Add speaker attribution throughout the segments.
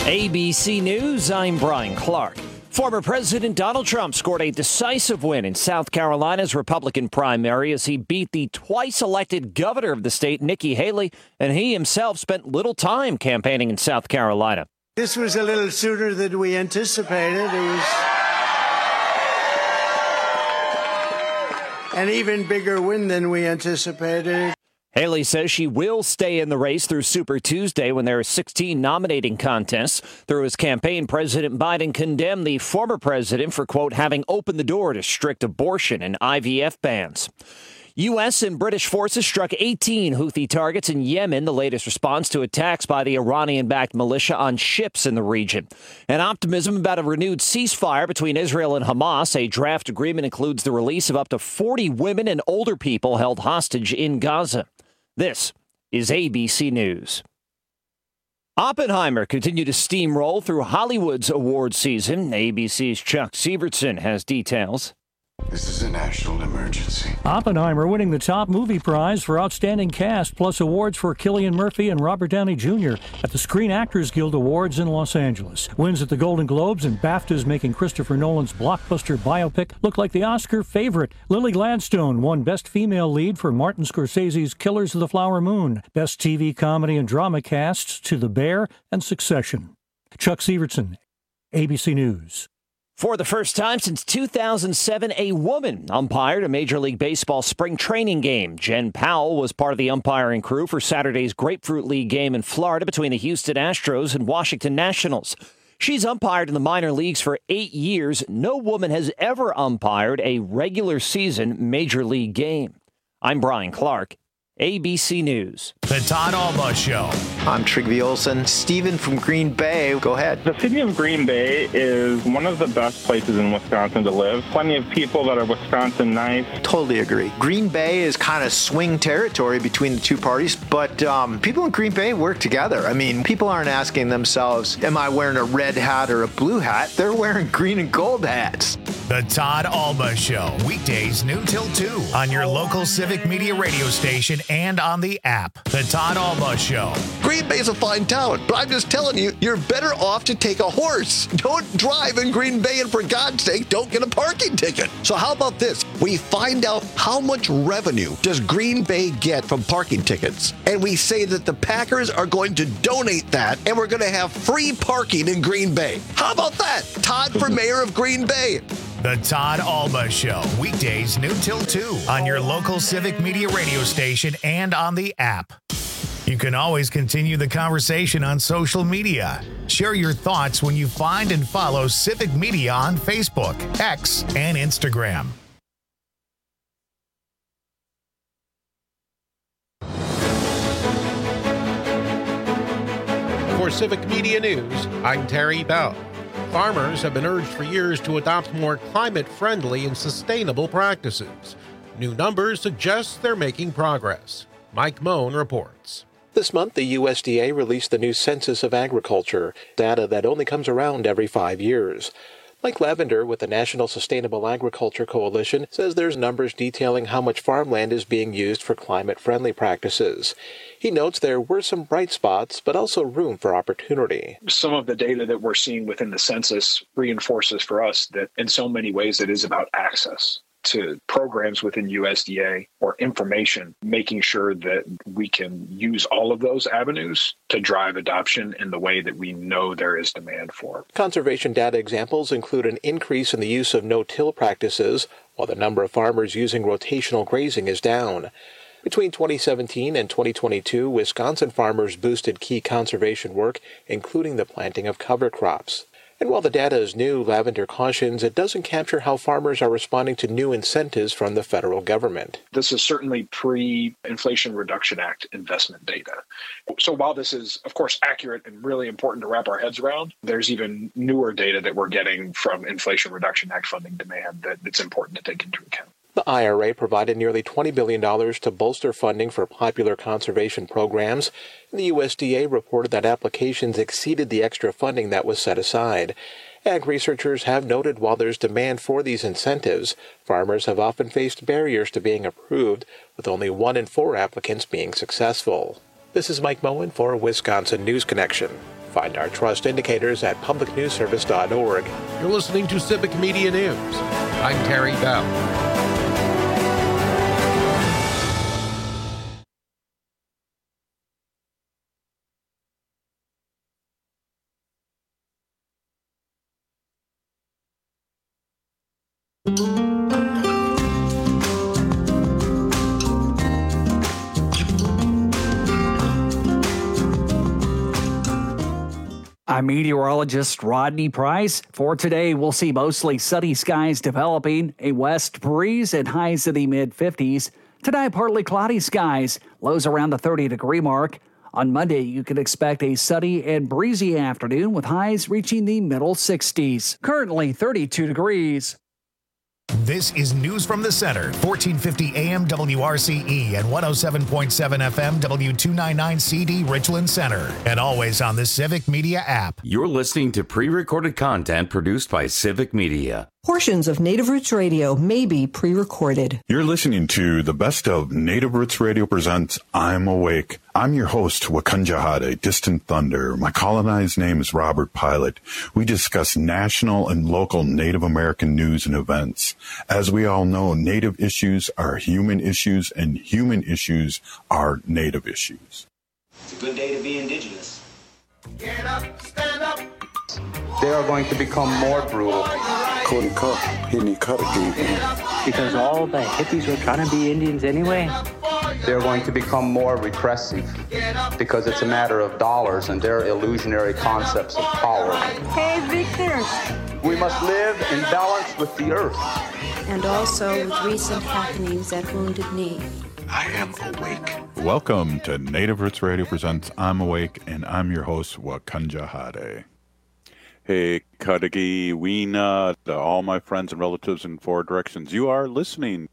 Speaker 1: ABC News, I'm Brian Clark. Former President Donald Trump scored a decisive win in South Carolina's Republican primary as he beat the twice-elected governor of the state, Nikki Haley, and he himself spent little time campaigning in South Carolina.
Speaker 2: This was a little sooner than we anticipated. It was an even bigger win than we anticipated.
Speaker 1: Haley says she will stay in the race through Super Tuesday when there are 16 nominating contests. Through his campaign, President Biden condemned the former president for, quote, having opened the door to strict abortion and IVF bans. U.S. and British forces struck 18 Houthi targets in Yemen, the latest response to attacks by the Iranian-backed militia on ships in the region. And optimism about a renewed ceasefire between Israel and Hamas. A draft agreement includes the release of up to 40 women and older people held hostage in Gaza. This is ABC News. Oppenheimer continued to steamroll through Hollywood's award season. ABC's Chuck Sievertson has details.
Speaker 3: This is a national emergency.
Speaker 4: Oppenheimer winning the top movie prize for outstanding cast, plus awards for Cillian Murphy and Robert Downey Jr. at the Screen Actors Guild Awards in Los Angeles. Wins at the Golden Globes and BAFTAs, making Christopher Nolan's blockbuster biopic look like the Oscar favorite. Lily Gladstone won Best Female Lead for Martin Scorsese's Killers of the Flower Moon. Best TV Comedy and Drama casts to The Bear and Succession. Chuck Sievertson, ABC News.
Speaker 1: For the first time since 2007, a woman umpired a Major League Baseball spring training game. Jen Powell was part of the umpiring crew for Saturday's Grapefruit League game in Florida between the Houston Astros and Washington Nationals. She's umpired in the minor leagues for 8 years. No woman has ever umpired a regular season Major League game. I'm Brian Clark, ABC News.
Speaker 5: The Todd Alba Show.
Speaker 6: I'm Trygve Olsen. Steven from Green Bay. Go ahead.
Speaker 7: The city of Green Bay is one of the best places in Wisconsin to live. Plenty of people that are Wisconsin nice.
Speaker 6: Totally agree. Green Bay is kind of swing territory between the two parties, but people in Green Bay work together. I mean, people aren't asking themselves, am I wearing a red hat or a blue hat? They're wearing green and gold hats.
Speaker 5: The Todd Alba Show. Weekdays noon till 2 on your local Civic Media radio station and on the app. The Todd Alba Show.
Speaker 8: Green Bay's a fine town, but I'm just telling you, you're better off to take a horse. Don't drive in Green Bay, and for God's sake, don't get a parking ticket. So how about this? We find out how much revenue does Green Bay get from parking tickets, and we say that the Packers are going to donate that, and we're going to have free parking in Green Bay. How about that? Todd for mayor of Green Bay.
Speaker 5: The Todd Alba Show. Weekdays noon till 2 on your local Civic Media radio station and on the app. You can always continue the conversation on social media. Share your thoughts when you find and follow Civic Media on Facebook, X, and Instagram.
Speaker 9: For Civic Media News, I'm Terry Bell. Farmers have been urged for years to adopt more climate-friendly and sustainable practices. New numbers suggest they're making progress. Mike Moen reports.
Speaker 10: This month, the USDA released the new Census of Agriculture, data that only comes around every 5 years. Mike Lavender with the National Sustainable Agriculture Coalition says there's numbers detailing how much farmland is being used for climate-friendly practices. He notes there were some bright spots, but also room for opportunity.
Speaker 11: Some of the data that we're seeing within the census reinforces for us that in so many ways it is about access to programs within USDA or information, making sure that we can use all of those avenues to drive adoption in the way that we know there is demand for.
Speaker 10: Conservation data examples include an increase in the use of no-till practices, while the number of farmers using rotational grazing is down. Between 2017 and 2022, Wisconsin farmers boosted key conservation work, including the planting of cover crops. And while the data is new, Lavender cautions it doesn't capture how farmers are responding to new incentives from the federal government.
Speaker 11: This is certainly pre-Inflation Reduction Act investment data. So while this is, of course, accurate and really important to wrap our heads around, there's even newer data that we're getting from Inflation Reduction Act funding demand that it's important to take into account.
Speaker 10: The IRA provided nearly $20 billion to bolster funding for popular conservation programs. The USDA reported that applications exceeded the extra funding that was set aside. Ag researchers have noted while there's demand for these incentives, farmers have often faced barriers to being approved, with only 1 in 4 applicants being successful. This is Mike Moen for Wisconsin News Connection. Find our trust indicators at publicnewsservice.org.
Speaker 9: You're listening to Civic Media News. I'm Terry Bell.
Speaker 12: I'm meteorologist Rodney Price. For today, we'll see mostly sunny skies developing, a west breeze and highs in the mid-50s. Tonight, partly cloudy skies, lows around the 30-degree mark. On Monday, you can expect a sunny and breezy afternoon with highs reaching the middle 60s. Currently 32 degrees.
Speaker 5: This is News from the Center, 1450 AM WRCE and 107.7 FM W299 CD Richland Center, and always on the Civic Media app.
Speaker 13: You're listening to pre-recorded content produced by Civic Media.
Speaker 14: Portions of Native Roots Radio may be pre-recorded.
Speaker 15: You're listening to the best of Native Roots Radio presents I'm Awake. I'm your host, Wakunjahade, Distant Thunder. My colonized name is Robert Pilot. We discuss national and local Native American news and events. As we all know, Native issues are human issues, and human issues are Native issues.
Speaker 16: It's a good day to be Indigenous.
Speaker 17: Get up, stand up.
Speaker 18: They are going to become more brutal.
Speaker 19: Because all the hippies were trying to be Indians anyway.
Speaker 18: They're going to become more repressive because it's a matter of dollars and their illusionary concepts of power.
Speaker 20: Hey, Victor.
Speaker 18: We must live in balance with the earth.
Speaker 21: And also with recent happenings at Wounded Knee.
Speaker 3: I am awake.
Speaker 15: Welcome to Native Roots Radio presents I'm Awake, and I'm your host, Wakunjahade. Hey, Kadagi, Weena, all my friends and relatives in four directions. You are listening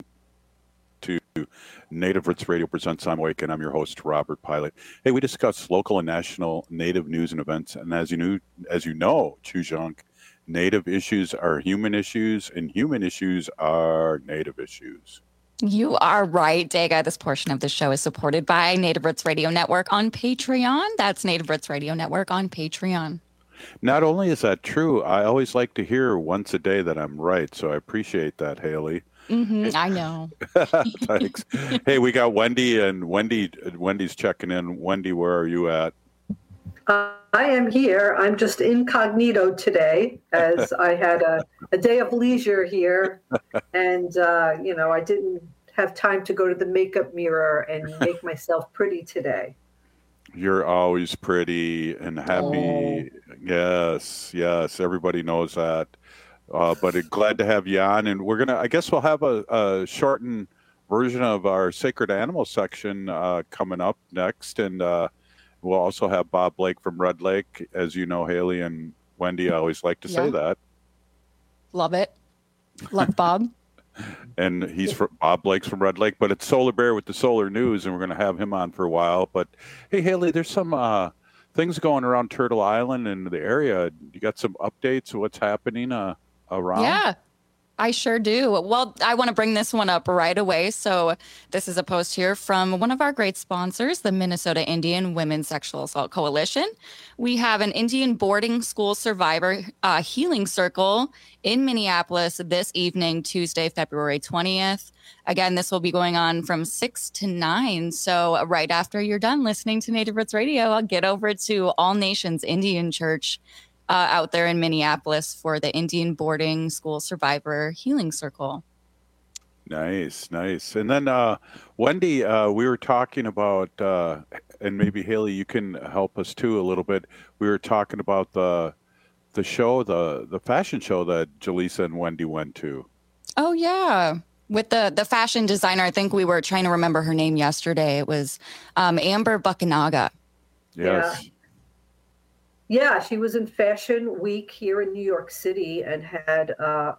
Speaker 15: to Native Roots Radio presents I'm Awake, and I'm your host, Robert Pilot. Hey, we discuss local and national Native news and events, and as you know, Chujunk, Native issues are human issues, and human issues are Native issues.
Speaker 22: You are right, Dega. This portion of the show is supported by Native Roots Radio Network on Patreon. That's Native Roots Radio Network on Patreon.
Speaker 15: Not only is that true, I always like to hear once a day that I'm right, so I appreciate that, Haley.
Speaker 22: I know.
Speaker 15: Thanks. Hey, we got Wendy, and Wendy's checking in. Wendy, where are you at?
Speaker 23: I am here. I'm just incognito today, as I had a day of leisure here, and I didn't have time to go to the makeup mirror and make myself pretty today.
Speaker 15: You're always pretty and happy. Oh. Yes. Everybody knows that. But glad to have you on. And I guess we'll have a shortened version of our Sacred Animal section coming up next. And we'll also have Bob Blake from Red Lake. As you know, Haley and Wendy, I always like to say that.
Speaker 22: Love it. Love Bob.
Speaker 15: And Bob Blake's from Red Lake, but it's Solar Bear with the Solar News, and we're going to have him on for a while. But hey, Haley, there's some things going around Turtle Island and the area. You got some updates of what's happening around?
Speaker 22: Yeah, I sure do. Well, I want to bring this one up right away. So this is a post here from one of our great sponsors, the Minnesota Indian Women's Sexual Assault Coalition. We have an Indian boarding school survivor healing circle in Minneapolis this evening, Tuesday, February 20th. Again, this will be going on from 6 to 9. So right after you're done listening to Native Roots Radio, I'll get over to All Nations Indian Church out there in Minneapolis for the Indian Boarding School Survivor Healing Circle.
Speaker 15: Nice. And then, Wendy, we were talking about, and maybe Haley, you can help us too a little bit. We were talking about the show, the fashion show that Jaleesa and Wendy went to. Oh, yeah. With the fashion designer, I think we were trying to remember her name yesterday. It was Amber Buckanaga. Yes.
Speaker 23: Yeah, she was in Fashion Week here in New York City and had,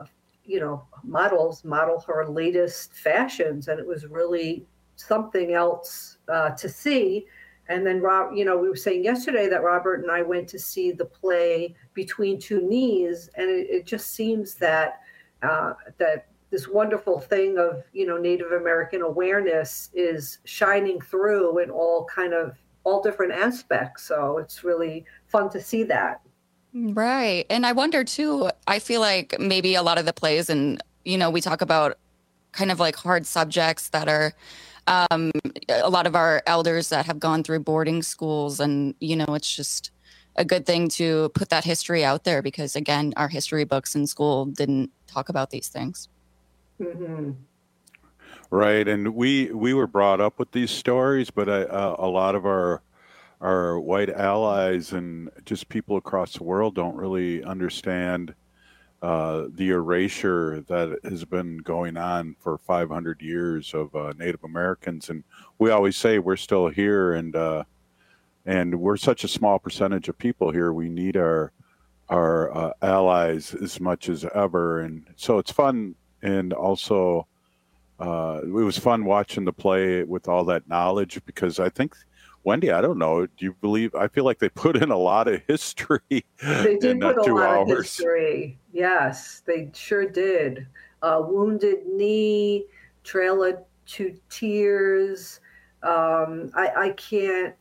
Speaker 23: models model her latest fashions. And it was really something else to see. And then, we were saying yesterday that Robert and I went to see the play Between Two Knees. And it just seems that that this wonderful thing of, Native American awareness is shining through in all all different aspects. So it's really fun to see that.
Speaker 22: Right. And I wonder too, I feel like maybe a lot of the plays, and, we talk about kind of like hard subjects that are a lot of our elders that have gone through boarding schools, and, it's just a good thing to put that history out there because, again, our history books in school didn't talk about these things.
Speaker 23: Mm-hmm.
Speaker 15: Right. And we were brought up with these stories, but a lot of our white allies and just people across the world don't really understand the erasure that has been going on for 500 years of Native Americans. And we always say we're still here, and we're such a small percentage of people here. We need our allies as much as ever. And so it's fun. And also it was fun watching the play with all that knowledge, because I think, Wendy, I don't know, do you believe, I feel like they put in a lot of history.
Speaker 23: They did put a
Speaker 15: 2
Speaker 23: lot
Speaker 15: hours.
Speaker 23: of history. Yes, they sure did. Wounded Knee, Trail of Two Tears. I can't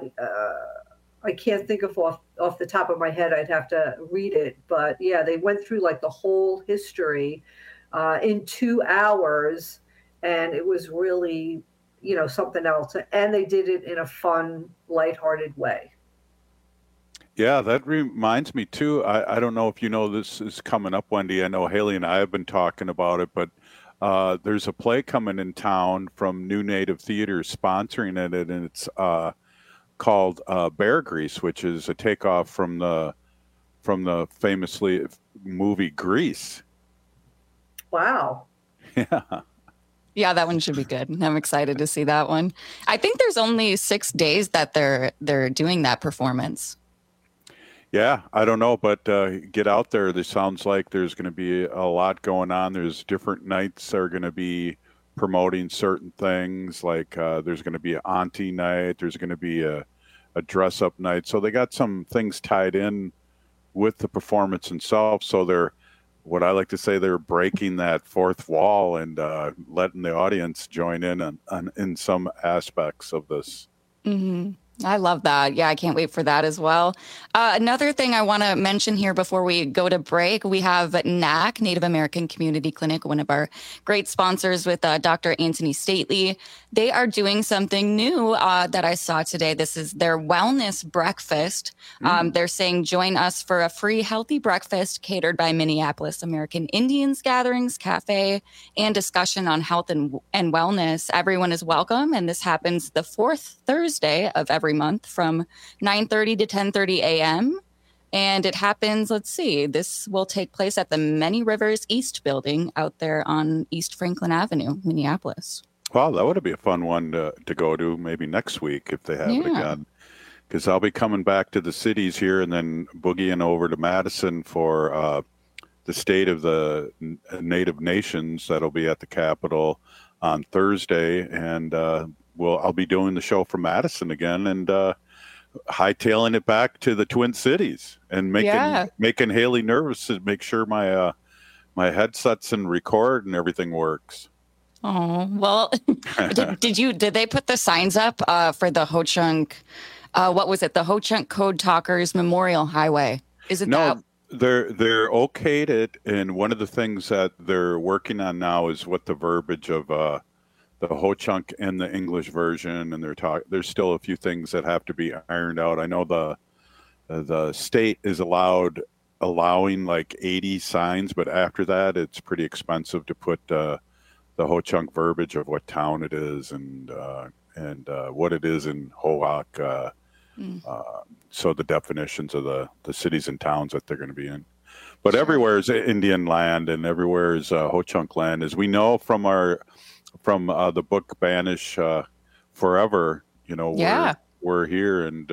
Speaker 23: think of off the top of my head. I'd have to read it. But yeah, they went through like the whole history in 2 hours, and it was really, something else. And they did it in a fun, lighthearted way.
Speaker 15: Yeah, that reminds me too. I don't know if you know this is coming up, Wendy. I know Haley and I have been talking about it, but there's a play coming in town from New Native Theater sponsoring it, and it's called Bear Grease, which is a takeoff from the famously movie Grease.
Speaker 23: Wow.
Speaker 15: Yeah.
Speaker 22: Yeah, that one should be good. I'm excited to see that one. I think there's only 6 days that they're doing that performance.
Speaker 15: Yeah, I don't know, but get out there. This sounds like there's going to be a lot going on. There's different nights that are going to be promoting certain things. Like there's going to be an auntie night. There's going to be a dress-up night. So they got some things tied in with the performance itself. So they're, what I like to say, they're breaking that fourth wall and letting the audience join in some aspects of this.
Speaker 22: Mm-hmm. I love that. Yeah, I can't wait for that as well. Another thing I want to mention here before we go to break, we have NAC, Native American Community Clinic, one of our great sponsors with Dr. Anthony Stately. They are doing something new that I saw today. This is their wellness breakfast. They're saying, join us for a free healthy breakfast catered by Minneapolis American Indians Gatherings Cafe and discussion on health and wellness. Everyone is welcome, and this happens the fourth Thursday of every month from 9:30 to 10:30 a.m. And it happens, let's see, this will take place at the Many Rivers East building out there on East Franklin Avenue, Minneapolis.
Speaker 15: Wow, that would be a fun one to go to maybe next week if they have it again. Because I'll be coming back to the cities here and then boogieing over to Madison for the State of the Native Nations that'll be at the Capitol on Thursday. And I'll be doing the show from Madison again and hightailing it back to the Twin Cities and making Haley nervous to make sure my headsets and record and everything works.
Speaker 22: Oh, well, did they put the signs up for the Ho-Chunk, what was it? The Ho-Chunk Code Talkers Memorial Highway. Is it that?
Speaker 15: They're okayed it. And one of the things that they're working on now is what the verbiage of the Ho-Chunk and the English version. And there's still a few things that have to be ironed out. I know the state is allowing like 80 signs, but after that, it's pretty expensive to put the Ho-Chunk verbiage of what town it is and what it is in Hohok. So the definitions of the cities and towns that they're going to be in. But everywhere is Indian land and everywhere is Ho-Chunk land. As we know from the book Banish Forever, we're here and,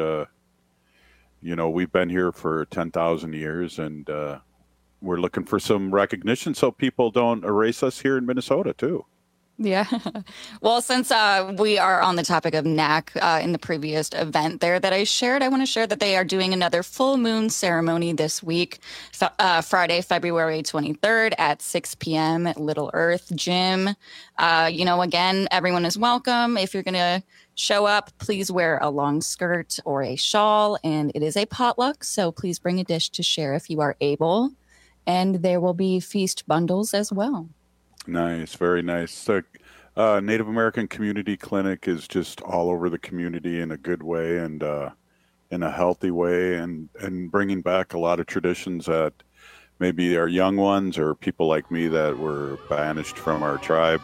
Speaker 15: we've been here for 10,000 years and we're looking for some recognition so people don't erase us here in Minnesota too.
Speaker 22: Yeah. Well, since we are on the topic of NAC in the previous event there that I shared, I want to share that they are doing another full moon ceremony this week, Friday, February 23rd at 6 p.m. at Little Earth Gym. Again, everyone is welcome. If you're going to show up, please wear a long skirt or a shawl, and it is a potluck, so please bring a dish to share if you are able. And there will be feast bundles as well.
Speaker 15: Nice, very nice. The Native American Community Clinic is just all over the community in a good way and in a healthy way, and bringing back a lot of traditions that maybe our young ones or people like me that were banished from our tribe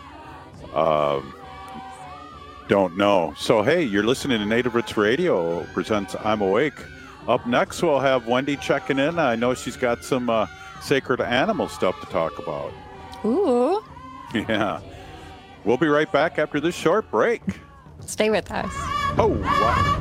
Speaker 15: don't know. So, hey, you're listening to Native Roots Radio presents I'm Awake. Up next, we'll have Wendy checking in. I know she's got some sacred animal stuff to talk about.
Speaker 22: Ooh.
Speaker 15: Yeah. We'll be right back after this short break.
Speaker 22: Stay with us.
Speaker 15: Oh, wow.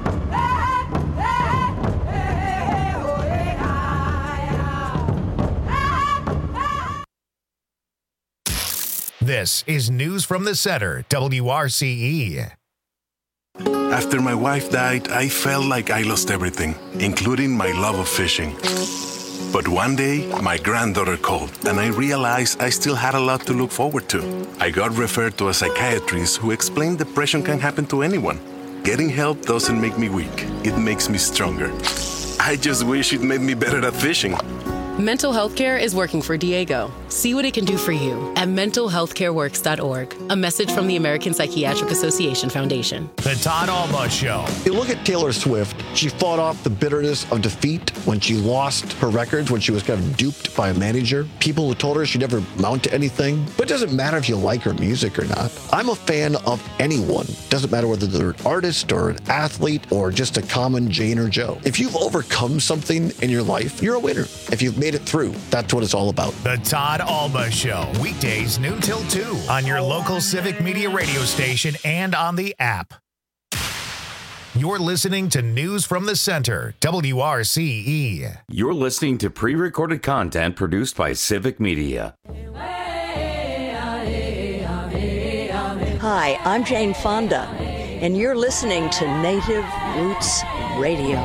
Speaker 5: This is News from the Center, WRCE.
Speaker 3: After my wife died, I felt like I lost everything, including my love of fishing. But one day, my granddaughter called, and I realized I still had a lot to look forward to. I got referred to a psychiatrist who explained depression can happen to anyone. Getting help doesn't make me weak. It makes me stronger. I just wish it made me better at fishing.
Speaker 2: Mental health care is working for Diego. See what it can do for you at mentalhealthcareworks.org. A message from the American Psychiatric Association Foundation.
Speaker 5: The Todd Alba Show.
Speaker 8: You look at Taylor Swift. She fought off the bitterness of defeat when she lost her records, when she was kind of duped by a manager. People who told her she'd never amount to anything. But it doesn't matter if you like her music or not. I'm a fan of anyone. Doesn't matter whether they're an artist or an athlete or just a common Jane or Joe. If you've overcome something in your life, you're a winner. If you've made it through, that's what it's all about.
Speaker 5: The Todd Alba Show, weekdays noon till 2 on your local Civic Media radio station and on the app. You're listening to News from the Center, WRCE.
Speaker 13: You're listening to pre-recorded content produced by Civic Media.
Speaker 4: Hi, I'm Jane Fonda, and you're listening to Native Roots Radio.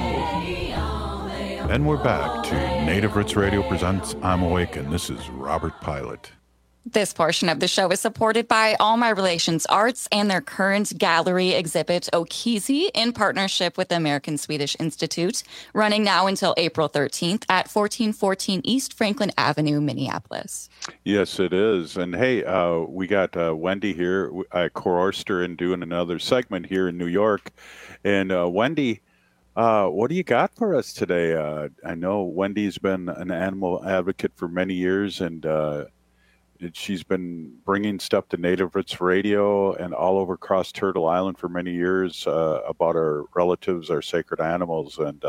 Speaker 15: And we're back to Native Roots Radio presents I'm Awake, and this is Robert Pilot.
Speaker 22: This portion of the show is supported by All My Relations Arts and their current gallery exhibit, Okizi, in partnership with the American Swedish Institute, running now until April 13th at 1414 East Franklin Avenue, Minneapolis.
Speaker 15: Yes, it is. And hey, we got Wendy here. I coerced her in doing another segment here in New York. And Wendy, what do you got for us today? I know Wendy's been an animal advocate for many years, and she's been bringing stuff to Native Roots Radio and all over across Turtle Island for many years about our relatives, our sacred animals. And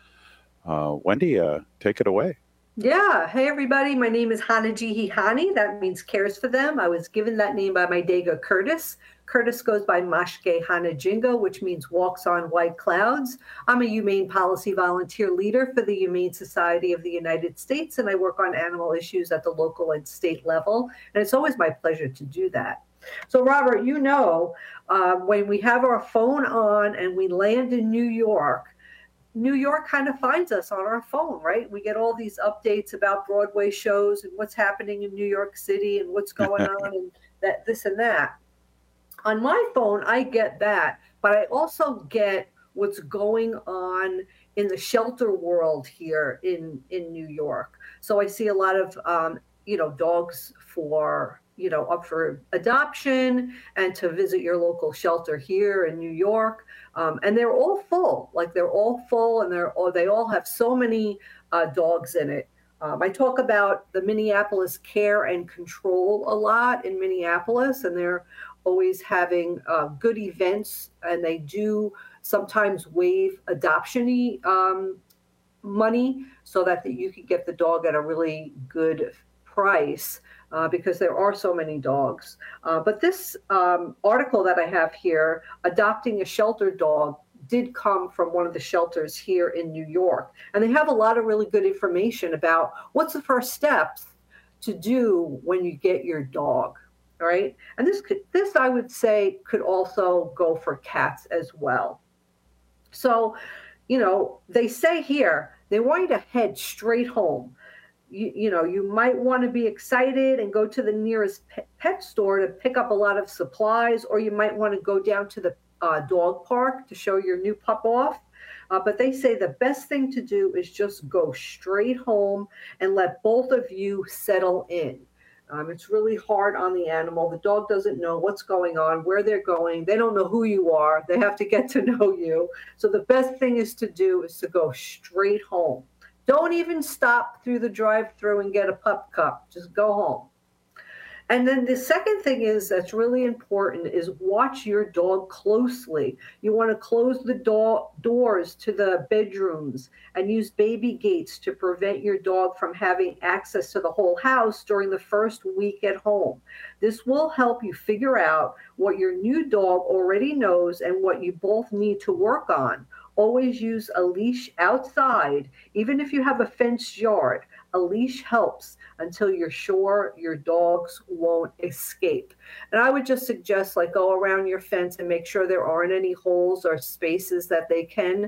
Speaker 15: Wendy, take it away.
Speaker 23: Yeah. Hey, everybody. My name is Hanajihi Hani. That means cares for them. I was given that name by my Daga Curtis. Curtis goes by Mashke Hanajingo, which means walks on white clouds. I'm a humane policy volunteer leader for the Humane Society of the United States, and I work on animal issues at the local and state level. And it's always my pleasure to do that. So, Robert, when we have our phone on and we land in New York kind of finds us on our phone, right? We get all these updates about Broadway shows and what's happening in New York City and what's going on and this and that. On my phone, I get that, but I also get what's going on in the shelter world here in New York. So I see a lot of, dogs up for adoption and to visit your local shelter here in New York. And they're all full, and they all have so many dogs in it. I talk about the Minneapolis Care and Control a lot in Minneapolis, and they're always having good events, and they do sometimes waive adoption-y money so that you can get the dog at a really good price because there are so many dogs. But this article that I have here, Adopting a Shelter Dog, did come from one of the shelters here in New York. And they have a lot of really good information about what's the first steps to do when you get your dog. right? And this I would say could also go for cats as well. So, they say here, they want you to head straight home. You might want to be excited and go to the nearest pet store to pick up a lot of supplies, or you might want to go down to the dog park to show your new pup off. But they say the best thing to do is just go straight home and let both of you settle in. It's really hard on the animal. The dog doesn't know what's going on, where they're going. They don't know who you are. They have to get to know you. So the best thing is to go straight home. Don't even stop through the drive-thru and get a pup cup. Just go home. And then the second thing that's really important is watch your dog closely. You want to close the doors to the bedrooms and use baby gates to prevent your dog from having access to the whole house during the first week at home. This will help you figure out what your new dog already knows and what you both need to work on. Always use a leash outside, even if you have a fenced yard. A leash helps until you're sure your dogs won't escape. And I would just suggest go around your fence and make sure there aren't any holes or spaces that they can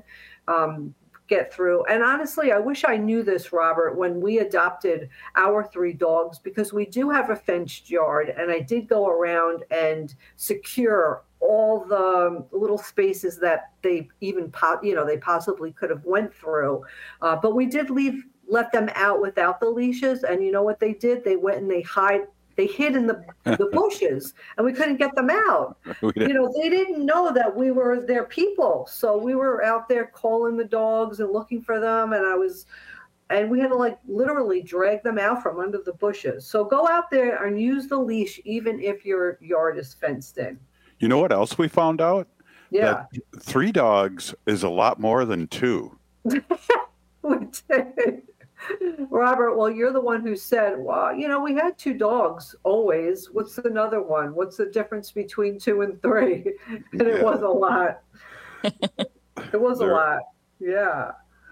Speaker 23: get through. And honestly, I wish I knew this, Robert, when we adopted our 3 dogs, because we do have a fenced yard, and I did go around and secure all the little spaces that they even they possibly could have went through. But we did let them out without the leashes, and you know what they did? They went and they hid in the bushes, and we couldn't get them out. They didn't know that we were their people, so we were out there calling the dogs and looking for them, and we had to literally drag them out from under the bushes. So go out there and use the leash, even if your yard is fenced in.
Speaker 15: You know what else we found out?
Speaker 23: Yeah.
Speaker 15: That 3 dogs is a lot more than 2.
Speaker 23: We did. Robert, well, you're the one who said, well, we had 2 dogs always. What's another one? What's the difference between 2 and 3? And it was a lot. It was a lot. Yeah.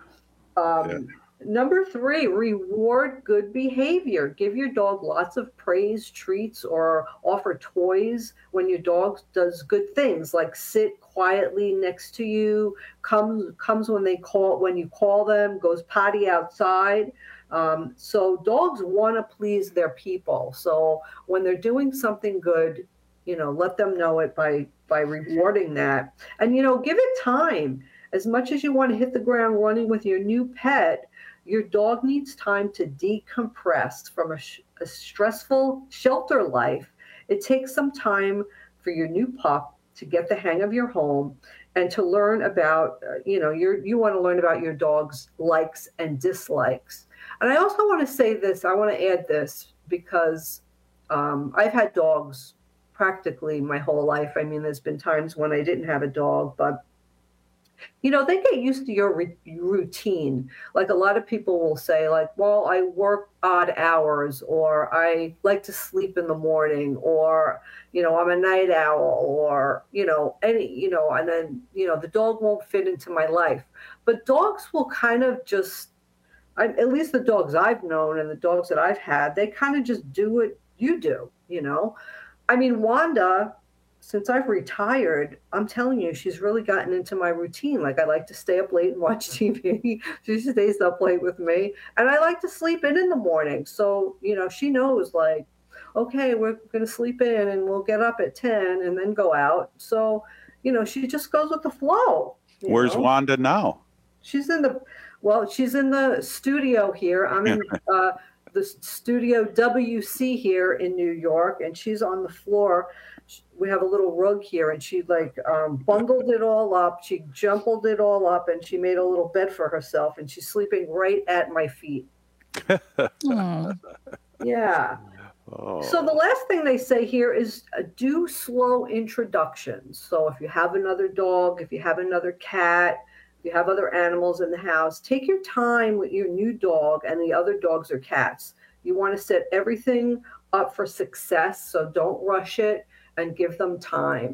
Speaker 23: Number 3, reward good behavior. Give your dog lots of praise, treats, or offer toys when your dog does good things, like sit quietly next to you, comes when you call them, goes potty outside. So dogs want to please their people. So when they're doing something good, let them know it by rewarding that. And, give it time. As much as you want to hit the ground running with your new pet, your dog needs time to decompress from a stressful shelter life. It takes some time for your new pup to get the hang of your home and to learn about, you want to learn about your dog's likes and dislikes. And I also want to say this, I want to add this, because I've had dogs practically my whole life. I mean, there's been times when I didn't have a dog, but they get used to your routine. Like a lot of people will say, well, I work odd hours, or I like to sleep in the morning, or, I'm a night owl, or, and then, the dog won't fit into my life. But dogs will kind of just, at least the dogs I've known and the dogs that I've had, they kind of just do what you do, I mean, Wanda, since I've retired, I'm telling you, she's really gotten into my routine. I like to stay up late and watch TV. She stays up late with me. And I like to sleep in the morning. So, she knows, okay, we're going to sleep in and we'll get up at 10 and then go out. So, she just goes with the flow.
Speaker 15: Where's Wanda now?
Speaker 23: She's in the studio here. I'm in the studio WC here in New York, and she's on the floor. We have a little rug here, and she bundled it all up. She jumbled it all up, and she made a little bed for herself, and she's sleeping right at my feet. Yeah. Oh. So the last thing they say here is do slow introductions. So if you have another dog, if you have another cat, if you have other animals in the house, take your time with your new dog and the other dogs or cats. You want to set everything up for success, so don't rush it and give them time.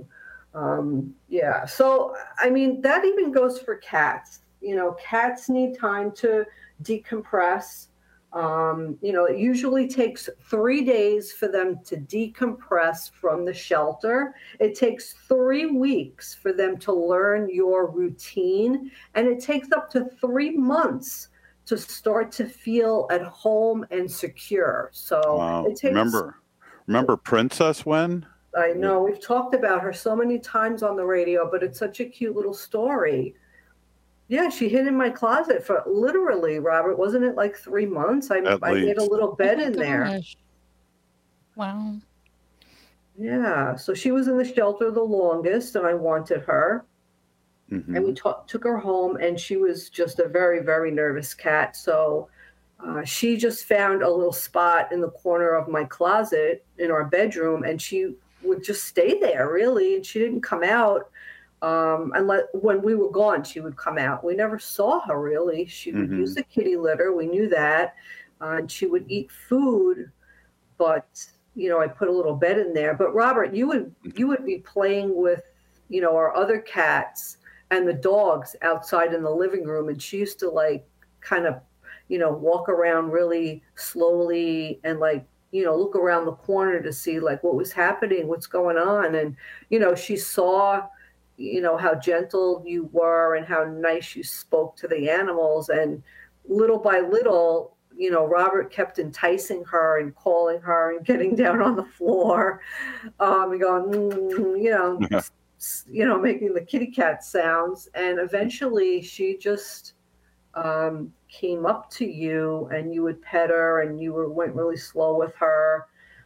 Speaker 23: So, I mean, that even goes for cats. Cats need time to decompress. It usually takes 3 days for them to decompress from the shelter. It takes 3 weeks for them to learn your routine, and it takes up to 3 months to start to feel at home and secure. So it takes.
Speaker 15: Remember Princess Wen?
Speaker 23: I know we've talked about her so many times on the radio, but it's such a cute little story. Yeah, she hid in my closet for literally, Robert, wasn't it like 3 months? I made a little bed in there.
Speaker 22: Wow.
Speaker 23: Yeah, so she was in the shelter the longest, and I wanted her. Mm-hmm. And we took her home, and she was just a very, very nervous cat. So she just found a little spot in the corner of my closet in our bedroom, and she would just stay there, really, and she didn't come out. Unless when we were gone, she would come out. We never saw her really. She would use the kitty litter. We knew that. And she would eat food, but I put a little bed in there. But Robert, you would be playing with, our other cats and the dogs outside in the living room. And she used to kind of, walk around really slowly and look around the corner to see what was happening, what's going on. And, she saw how gentle you were and how nice you spoke to the animals. And little by little, Robert kept enticing her and calling her and getting down on the floor, and going, making the kitty cat sounds. And eventually she just came up to you, and you would pet her, and you went really slow with her.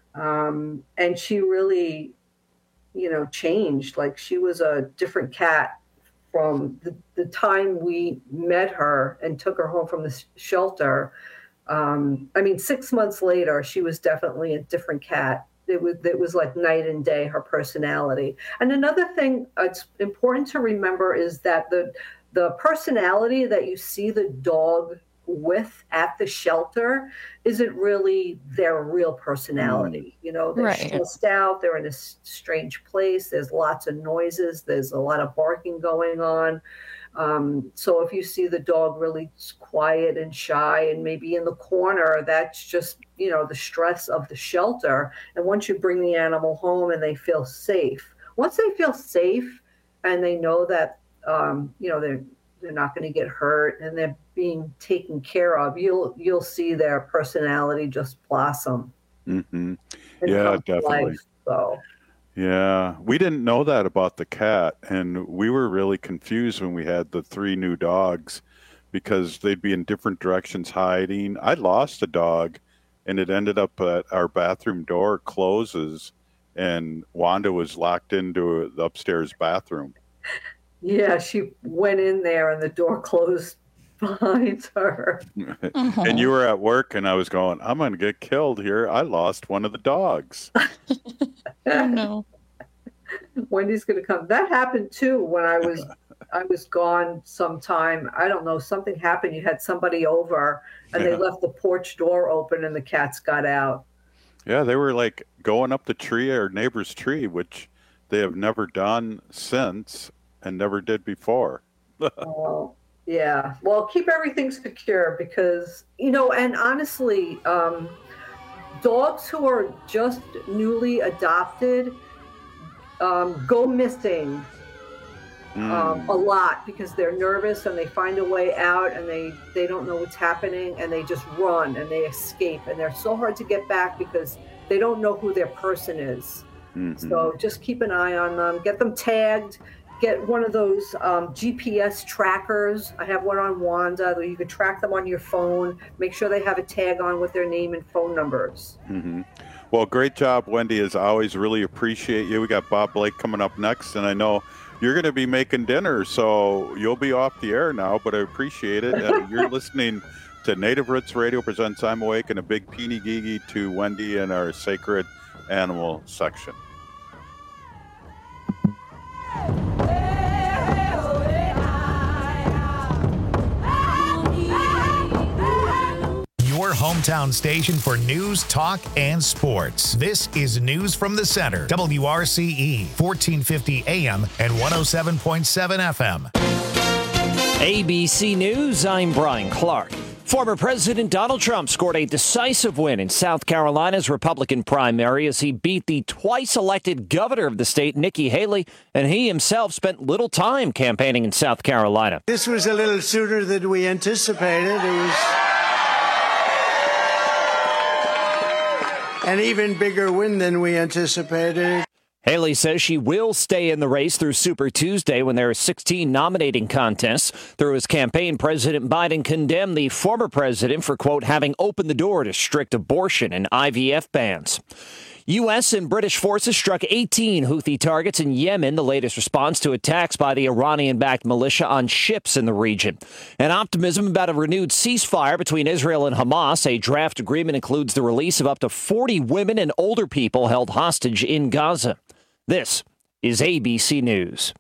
Speaker 23: And she really, changed. She was a different cat from the time we met her and took her home from the shelter. 6 months later, she was definitely a different cat. It was like night and day, her personality. And another thing it's important to remember is that the personality that you see the dog with at the shelter isn't really their real personality. They're stressed out, they're in a strange place, there's lots of noises, there's a lot of barking going on. So if you see the dog really quiet and shy and maybe in the corner, that's just, the stress of the shelter. And once you bring the animal home and they feel safe, once they feel safe and they know that, they're not going to get hurt and they're being taken care of, you'll see their personality just blossom.
Speaker 15: Mm-hmm. Yeah, definitely.
Speaker 23: Life, so.
Speaker 15: Yeah, we didn't know that about the cat, and we were really confused when we had the 3 new dogs because they'd be in different directions hiding. I lost a dog, and it ended up at our bathroom door closes, and Wanda was locked into the upstairs bathroom.
Speaker 23: Yeah, she went in there and the door closed behind her.
Speaker 15: And you were at work, and I was going, I'm going to get killed here. I lost one of the dogs.
Speaker 23: Oh, no. Wendy's going to come. That happened, too, when I was gone sometime. I don't know, something happened. You had somebody over, and they left the porch door open, and the cats got out.
Speaker 15: Yeah, they were going up the tree, our neighbor's tree, which they have never done since. And never did before.
Speaker 23: Oh, yeah. Well, keep everything secure because, and honestly, dogs who are just newly adopted go missing a lot because they're nervous and they find a way out and they don't know what's happening and they just run and they escape. And they're so hard to get back because they don't know who their person is. Mm-hmm. So just keep an eye on them. Get them tagged. Get one of those GPS trackers. I have one on Wanda where you can track them on your phone. Make sure they have a tag on with their name and phone numbers.
Speaker 15: Mm-hmm. Well, great job, Wendy. As always, really appreciate you. We got Bob Blake coming up next, and I know you're going to be making dinner, so you'll be off the air now, but I appreciate it. You're listening to Native Roots Radio presents I'm Awake, and a big peeny gigi to Wendy and our sacred animal section.
Speaker 5: Your hometown station for news, talk, and sports. This is News from the Center. WRCE, 1450 AM and 107.7 FM.
Speaker 1: ABC News, I'm Brian Clark. Former President Donald Trump scored a decisive win in South Carolina's Republican primary as he beat the twice-elected governor of the state, Nikki Haley, and he himself spent little time campaigning in South Carolina.
Speaker 7: This was a little sooner than we anticipated. It was an even bigger win than we anticipated.
Speaker 1: Haley says she will stay in the race through Super Tuesday when there are 16 nominating contests. Through his campaign, President Biden condemned the former president for, quote, having opened the door to strict abortion and IVF bans. U.S. and British forces struck 18 Houthi targets in Yemen, the latest response to attacks by the Iranian-backed militia on ships in the region. And optimism about a renewed ceasefire between Israel and Hamas. A draft agreement includes the release of up to 40 women and older people held hostage in Gaza. This is ABC News.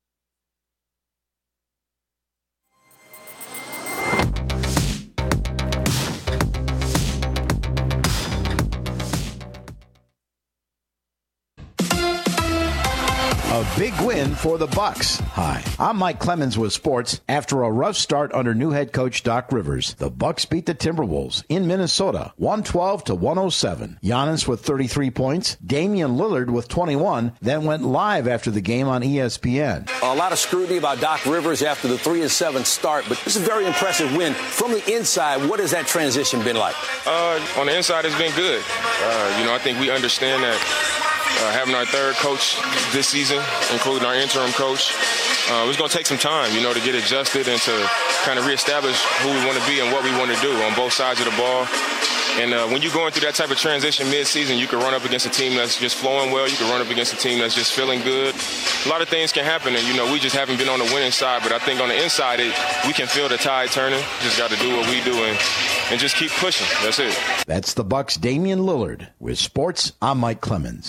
Speaker 20: A big win for the Bucks. Hi, I'm Mike Clemens with sports. After a rough start under new head coach Doc Rivers, the Bucks beat the Timberwolves in Minnesota, 112-107. Giannis with 33 points, Damian Lillard with 21, then went live after the game on ESPN.
Speaker 24: A lot of scrutiny about Doc Rivers after the 3-7 start, but this is a very impressive win. From the inside, what has that transition been like?
Speaker 25: On the inside, it's been good. I think we understand that having our third coach this season, including our interim coach, it's going to take some time, to get adjusted and to kind of reestablish who we want to be and what we want to do on both sides of the ball. And when you're going through that type of transition mid-season, you can run up against a team that's just flowing well. You can run up against a team that's just feeling good. A lot of things can happen, and, we just haven't been on the winning side. But I think on the inside, we can feel the tide turning. Just got to do what we do and just keep pushing. That's it.
Speaker 20: That's the Bucks' Damian Lillard. With sports, I'm Mike Clemens.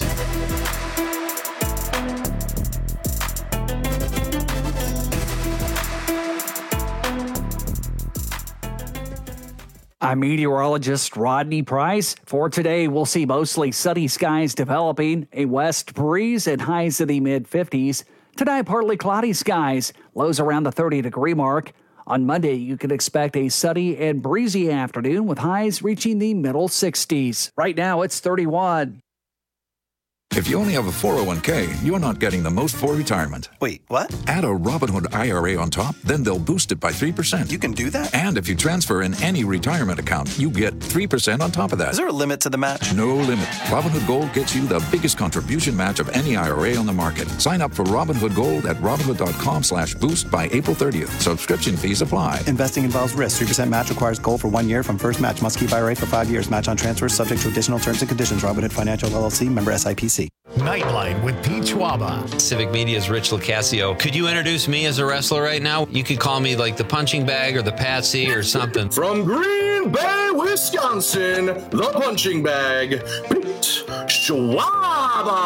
Speaker 12: I'm meteorologist Rodney Price. For today, we'll see mostly sunny skies developing, a west breeze and highs in the mid-50s. Tonight, partly cloudy skies, lows around the 30-degree mark. On Monday, you can expect a sunny and breezy afternoon with highs reaching the middle 60s. Right now, it's 31.
Speaker 26: If you only have a 401k, you're not getting the most for retirement.
Speaker 27: Wait, what?
Speaker 26: Add a Robinhood IRA on top, then they'll boost it by 3%.
Speaker 27: You can do that?
Speaker 26: And if you transfer in any retirement account, you get 3% on top of that.
Speaker 27: Is there a limit to the match?
Speaker 26: No limit. Robinhood Gold gets you the biggest contribution match of any IRA on the market. Sign up for Robinhood Gold at Robinhood.com/boost by April 30th. Subscription fees apply.
Speaker 27: Investing involves risk. 3% match requires gold for 1 year from first match. Must keep IRA for 5 years. Match on transfers subject to additional terms and conditions. Robinhood Financial LLC, member SIPC.
Speaker 5: Nightlight with Pete Schwaba.
Speaker 28: Civic Media's Rich Locascio. Could you introduce me as a wrestler right now? You could call me like the punching bag or the Patsy or something.
Speaker 29: From Green Bay, Wisconsin, the punching bag, Pete Schwaba.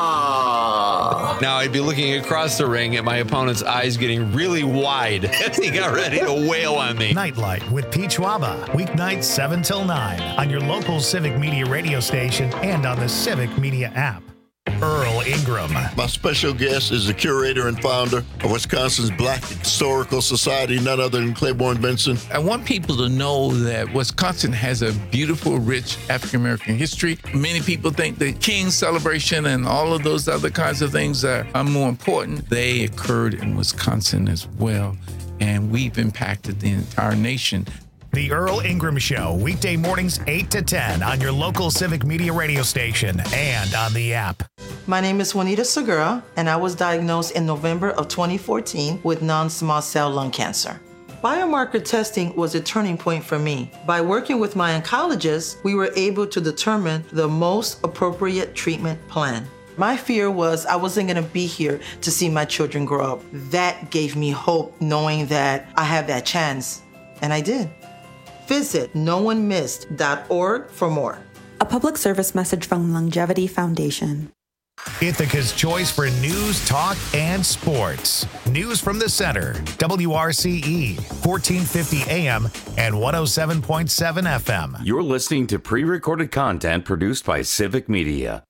Speaker 28: Now I'd be looking across the ring at my opponent's eyes getting really wide as he got ready to wail on me.
Speaker 5: Nightlight with Pete Schwaba. Weeknights 7 till 9 on your local Civic Media radio station and on the Civic Media app. Earl Ingram.
Speaker 30: My special guest is the curator and founder of Wisconsin's Black Historical Society, none other than Claiborne Benson.
Speaker 31: I want people to know that Wisconsin has a beautiful, rich African-American history. Many people think the King's celebration and all of those other kinds of things are more important. They occurred in Wisconsin as well, and we've impacted the entire nation.
Speaker 5: The Earl Ingram Show, weekday mornings 8 to 10 on your local Civic Media radio station and on the app.
Speaker 32: My name is Juanita Segura, and I was diagnosed in November of 2014 with non-small cell lung cancer. Biomarker testing was a turning point for me. By working with my oncologist, we were able to determine the most appropriate treatment plan. My fear was I wasn't going to be here to see my children grow up. That gave me hope, knowing that I have that chance, and I did. Visit NoOneMissed.org for more.
Speaker 21: A public service message from Longevity Foundation.
Speaker 5: Ithaca's choice for news, talk, and sports. News from the center. WRCE, 1450 AM and 107.7 FM.
Speaker 13: You're listening to pre-recorded content produced by Civic Media.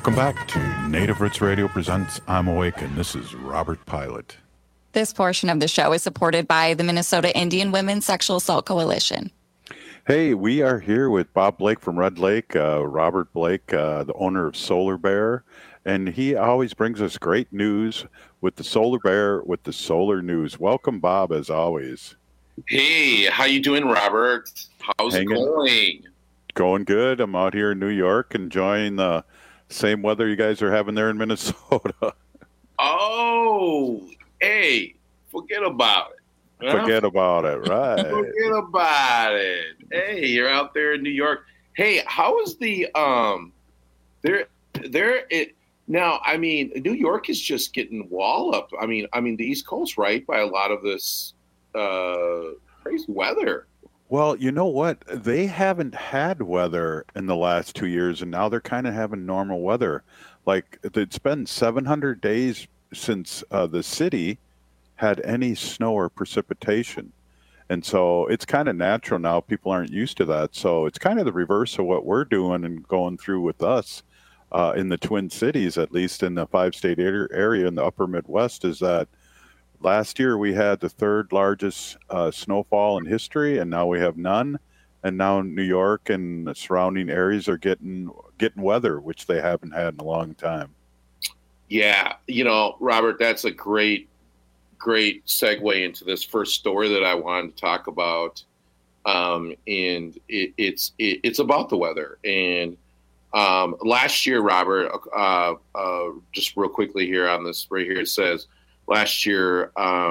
Speaker 15: Welcome back to Native Roots Radio presents I'm Awake, and this is Robert Pilot.
Speaker 22: This portion of the show is supported by the Minnesota Indian Women's Sexual Assault Coalition.
Speaker 15: Hey, we are here with Bob Blake from Red Lake, Robert Blake, the owner of Solar Bear, and he always brings us great news with the Solar Bear, with the solar news. Welcome, Bob, as always.
Speaker 2: Hey, how you doing, Robert? How's it going?
Speaker 15: Going good. I'm out here in New York enjoying the same weather you guys are having there in Minnesota.
Speaker 2: Oh, hey, forget about it. Huh?
Speaker 15: Forget about it, right?
Speaker 2: Forget about it. Hey, you're out there in New York. Hey, how is the now? I mean, New York is just getting walloped. I mean, the East Coast, right, by a lot of this crazy weather.
Speaker 15: Well, you know what? They haven't had weather in the last 2 years, and now they're kind of having normal weather. Like, it's been 700 days since the city had any snow or precipitation. And so it's kind of natural now. People aren't used to that. So it's kind of the reverse of what we're doing and going through with us in the Twin Cities, at least in the 5-state area in the upper Midwest, is that last year we had the third largest snowfall in history, and now we have none. And now New York and the surrounding areas are getting weather, which they haven't had in a long time.
Speaker 2: Yeah, Robert, that's a great segue into this first story that I wanted to talk about, and it's about the weather. And last year, Robert, just real quickly here on this right here, it says last year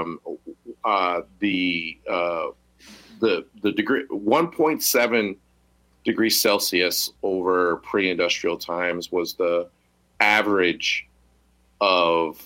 Speaker 2: the degree 1.7 degrees Celsius over pre-industrial times was the average of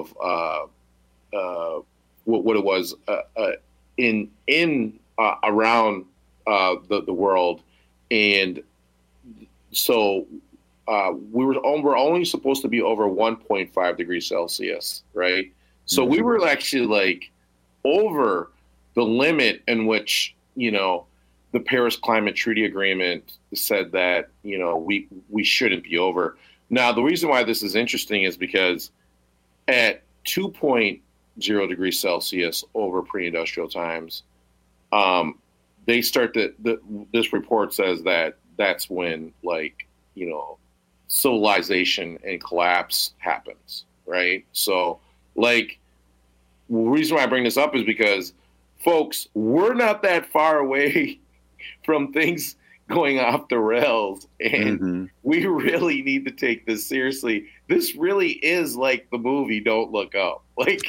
Speaker 2: what it was in around the world, and so we're only supposed to be over 1.5 degrees Celsius, right? So we were actually like over the limit in which the Paris Climate Treaty Agreement said that we shouldn't be over. Now, the reason why this is interesting is because at 2.0 degrees Celsius over pre-industrial times, they start this report says that that's when civilization and collapse happens, right? So the reason why I bring this up is because, folks, we're not that far away from things going off the rails, and we really need to take this seriously. This really is like the movie Don't Look Up. When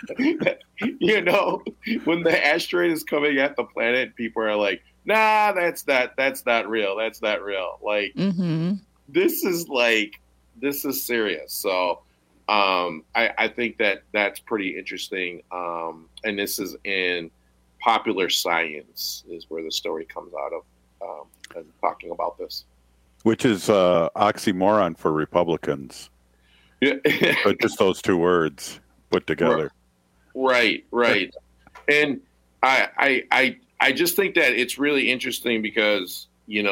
Speaker 2: the asteroid is coming at the planet, people are like, nah, that's not real. That's not real. This is serious. So I think that's pretty interesting. And this is in Popular Science is where the story comes out of, and talking about this.
Speaker 15: Which is oxymoron for Republicans.
Speaker 2: Yeah.
Speaker 15: But just those two words put together.
Speaker 2: Right. And I just think that it's really interesting because,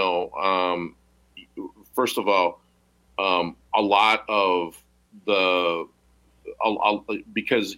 Speaker 2: first of all, a lot of because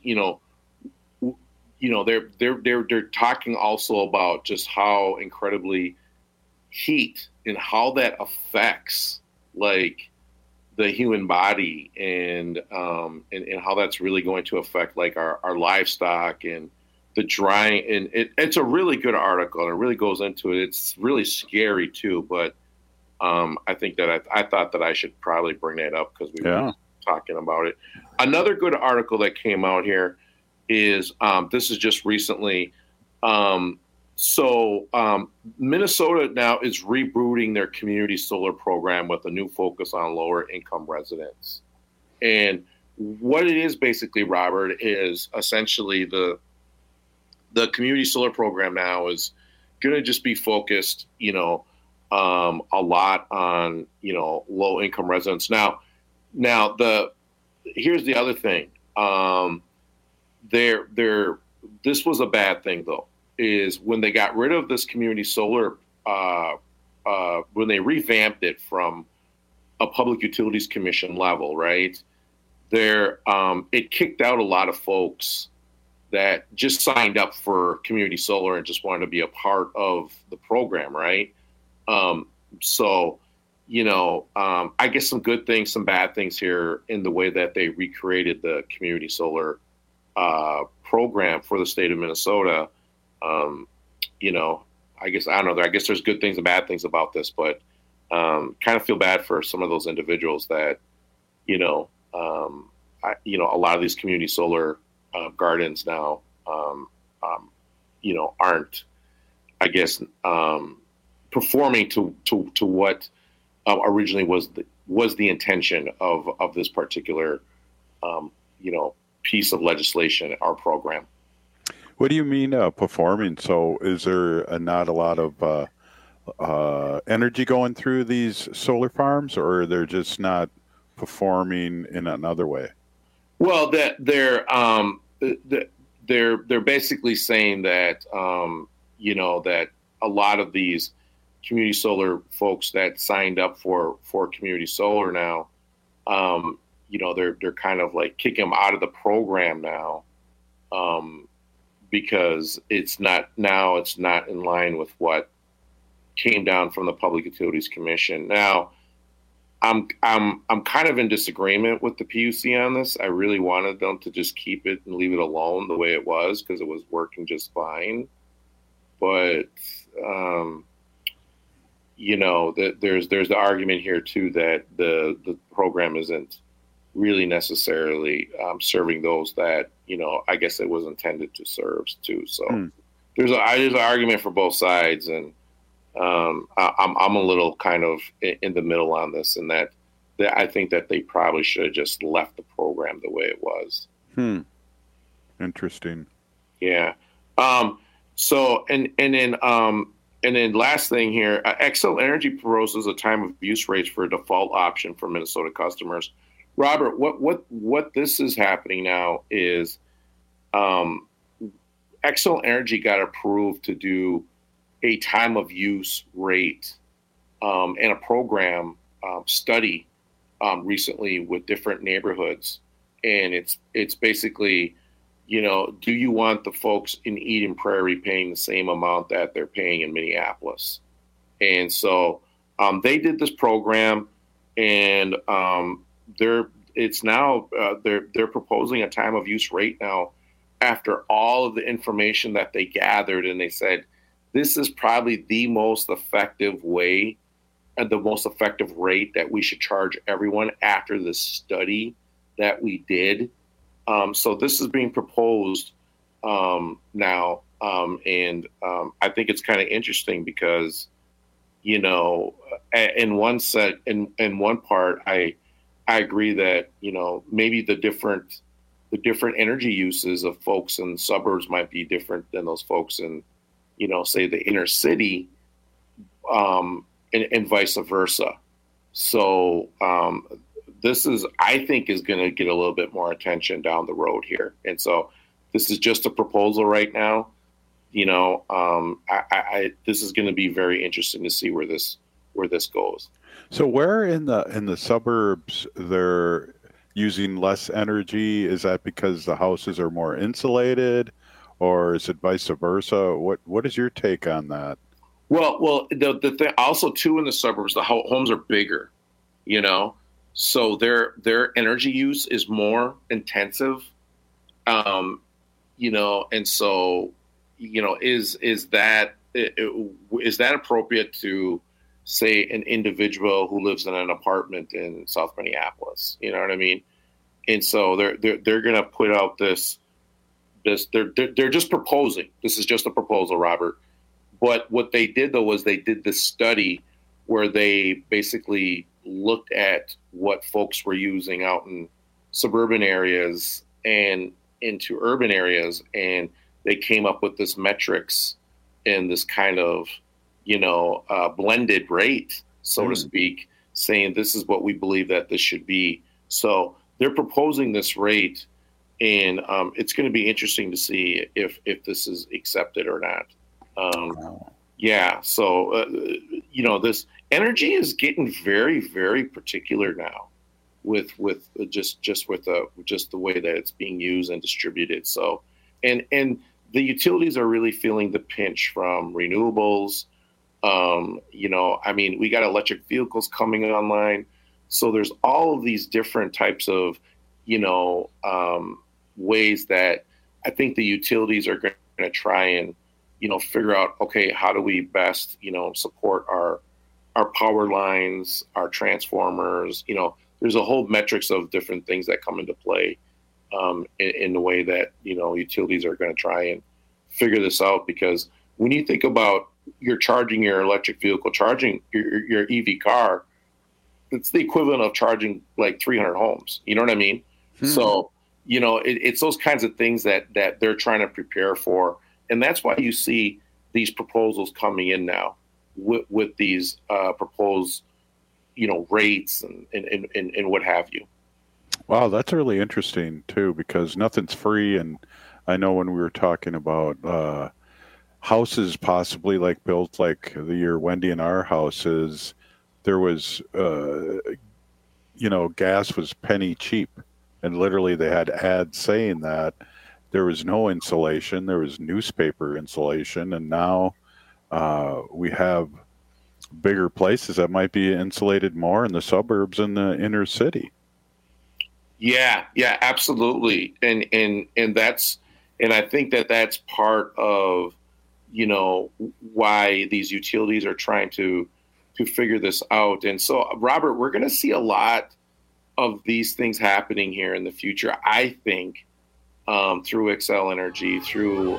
Speaker 2: they're talking also about just how incredibly heat and how that affects the human body and how that's really going to affect our livestock and the drying. And it's a really good article, and it really goes into it. It's really scary too, but I think that I thought that I should probably bring that up because we were talking about it. Another good article that came out here is this is just recently. Minnesota now is rebooting their community solar program with a new focus on lower income residents. And what it is basically, Robert, is essentially the community solar program now is going to just be focused, a lot on, low income residents. Now here's the other thing. This was a bad thing though, is when they got rid of this community solar, when they revamped it from a Public Utilities Commission level, right? It kicked out a lot of folks that just signed up for community solar and just wanted to be a part of the program, right? So, I guess some good things, some bad things here in the way that they recreated the community solar program for the state of Minnesota. I guess, I don't know. I guess there's good things and bad things about this, but kind of feel bad for some of those individuals that, a lot of these community solar gardens now, aren't, I guess, performing to what originally was the intention of this particular, piece of legislation or program.
Speaker 15: What do you mean performing? So is there not a lot of energy going through these solar farms, or they're just not performing in another way?
Speaker 2: Well, they're basically saying that that a lot of these community solar folks that signed up for community solar now, they're kind of like kicking them out of the program now, because it's not in line with what came down from the Public Utilities Commission. Now, I'm kind of in disagreement with the PUC on this. I really wanted them to just keep it and leave it alone the way it was, because it was working just fine. But there's the argument here too that the program isn't really necessarily serving those that I guess it was intended to serve too. So there's an argument for both sides, and I'm a little kind of in the middle on this, and that I think that they probably should have just left the program the way it was.
Speaker 15: Interesting.
Speaker 2: Yeah. So and then last thing here, Xcel Energy proposes a time of use rates for a default option for Minnesota customers. Robert, what this is happening now is Xcel Energy got approved to do a time of use rate and a program study recently with different neighborhoods, and it's basically, do you want the folks in Eden Prairie paying the same amount that they're paying in Minneapolis? And so they did this program, and they're proposing a time of use rate now after all of the information that they gathered, and they said this is probably the most effective way and the most effective rate that we should charge everyone after the study that we did. So this is being proposed now, and I think it's kind of interesting because, in one part, I agree that maybe the different energy uses of folks in the suburbs might be different than those folks in say the inner city, and vice versa. So this I think is going to get a little bit more attention down the road here. And so this is just a proposal right now. This is going to be very interesting to see where this goes.
Speaker 15: So where in the suburbs they're using less energy? Is that because the houses are more insulated, or is it vice versa? What is your take on that?
Speaker 2: Well, the thing also too in the suburbs, the homes are bigger, so their energy use is more intensive, and so is that appropriate to say an individual who lives in an apartment in South Minneapolis? You know what I mean? And so they're going to put out this they're just proposing. This is just a proposal, Robert. But what they did though was they did this study where they basically looked at what folks were using out in suburban areas and into urban areas, and they came up with this metrics and this kind of blended rate, so to speak, saying this is what we believe that this should be. So they're proposing this rate, and it's going to be interesting to see if this is accepted or not. Yeah. So, this, energy is getting very, very particular now with just the way that it's being used and distributed. So, and the utilities are really feeling the pinch from renewables. We got electric vehicles coming online. So there's all of these different types of, ways that I think the utilities are going to try and, figure out, okay, how do we best, support our power lines, our transformers. There's a whole metrics of different things that come into play in the way that, utilities are going to try and figure this out. Because when you think about you're charging your electric vehicle, charging your EV car, it's the equivalent of charging like 300 homes. You know what I mean? So, it's those kinds of things that they're trying to prepare for. And that's why you see these proposals coming in now with these proposed, rates and what have you.
Speaker 15: Wow, that's really interesting too, because nothing's free. And I know when we were talking about houses possibly like built like the year Wendy and our houses, there was, gas was penny cheap. And literally they had ads saying that there was no insulation, there was newspaper insulation. And now we have bigger places that might be insulated more in the suburbs and the inner city.
Speaker 2: Yeah, absolutely. And I think that's part of, why these utilities are trying to figure this out. And so, Robert, we're going to see a lot of these things happening here in the future, I think, through Xcel Energy, through,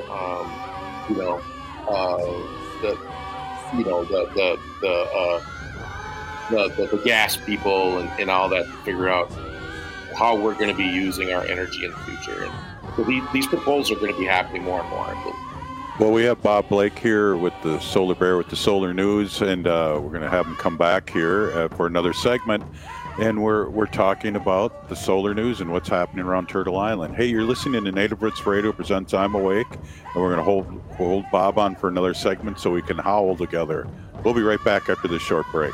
Speaker 2: the gas people and all that, to figure out how we're going to be using our energy in the future. And so these proposals are going to be happening more and more, I believe.
Speaker 15: Well, we have Bob Blake here with the Solar Bear with the Solar News, and we're going to have him come back here for another segment. And we're talking about the solar news and what's happening around Turtle Island. Hey, you're listening to Native Roots Radio presents I'm Awake, and we're going to hold Bob on for another segment so we can howl together. We'll be right back after this short break.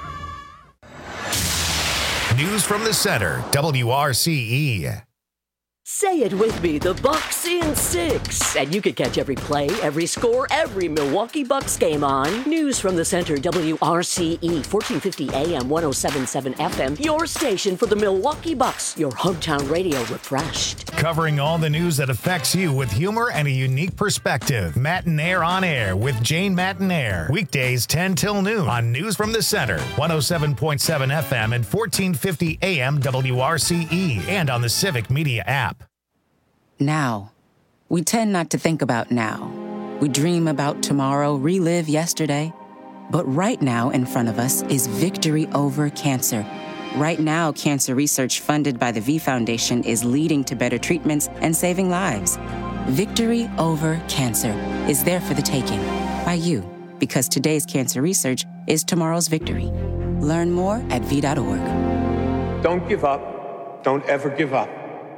Speaker 5: News from the center, WRCE.
Speaker 3: Say it with me, the Bucks in 6. And you can catch every play, every score, every Milwaukee Bucks game on News from the Center, WRCE, 1450 AM, 107.7 FM, your station for the Milwaukee Bucks, your hometown radio refreshed.
Speaker 5: Covering all the news that affects you with humor and a unique perspective. Matinaire on Air with Jane Matinaire. Weekdays 10 till noon on News from the Center, 107.7 FM and 1450 AM WRCE, and on the Civic Media app.
Speaker 4: Now. We tend not to think about now. We dream about tomorrow, relive yesterday. But right now in front of us is victory over cancer. Right now, cancer research funded by the V Foundation is leading to better treatments and saving lives. Victory over cancer is there for the taking by you, because today's cancer research is tomorrow's victory. Learn more at V.org.
Speaker 6: Don't give up. Don't ever give up.